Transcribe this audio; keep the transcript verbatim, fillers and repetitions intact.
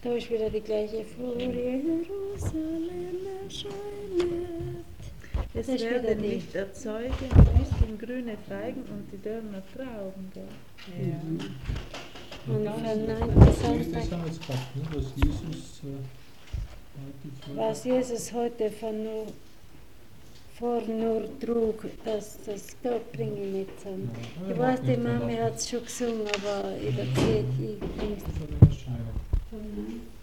Da ist wieder die gleiche Vor Jerusalem erscheinet. Es Das ist wieder werden die. nicht erzeugen, Disteln grüne Feigen und die Dörner Trauben. Gell? Ja. Und Ja, verneinte das ist Sonntag, das Hausgast, ne, was Jesus äh, heute vor- was Jesus heute von nur, vor nur trug, das, das da bringe ich mit. zusammen. Ja, Ich ja, weiß, die macht nichts, Mami macht hat es schon gesungen, aber ich erzähle, ich bringe Das ist aber eine Erscheinung. es.